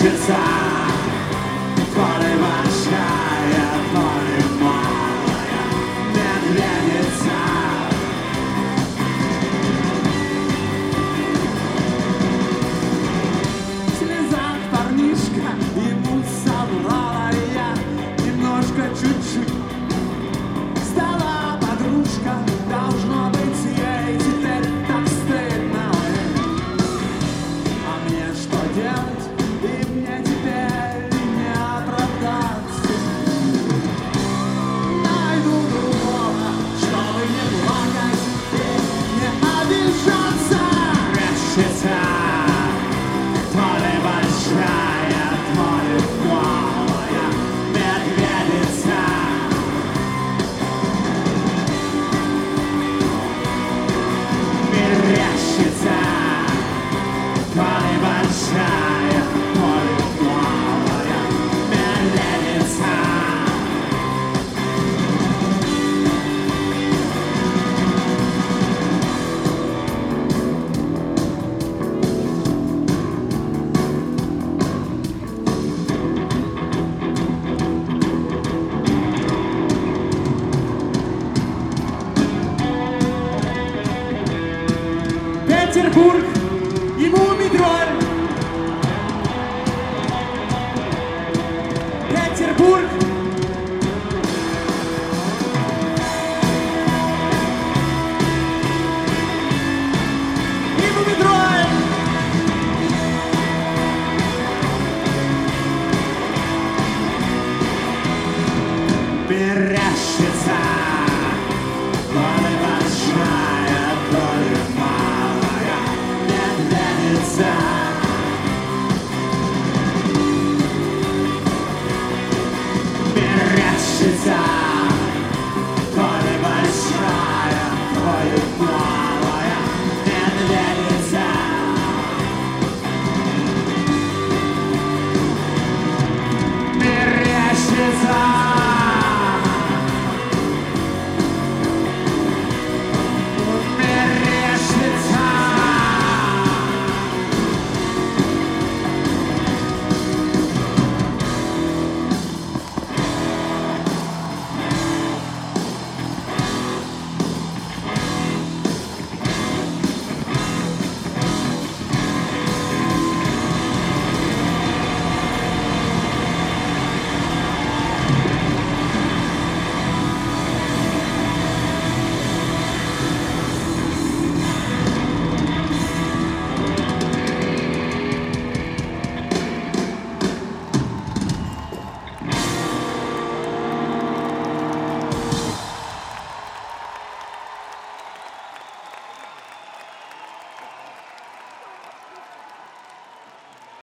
мерещится, то ли большая, то ли малая медведица. Слезак парнишка, ему соврала я немножко, чуть-чуть. Стала подружка, должно быть ей теперь так стыдно. А мне что делать? И мне теперь не оправдаться. Найду другого, чтобы не плакать и не обижаться. Мерещится, то ли большая, то ли малая медведица. Мерещится, то ли большая, то ли малая медведица. Петербург, ему метро.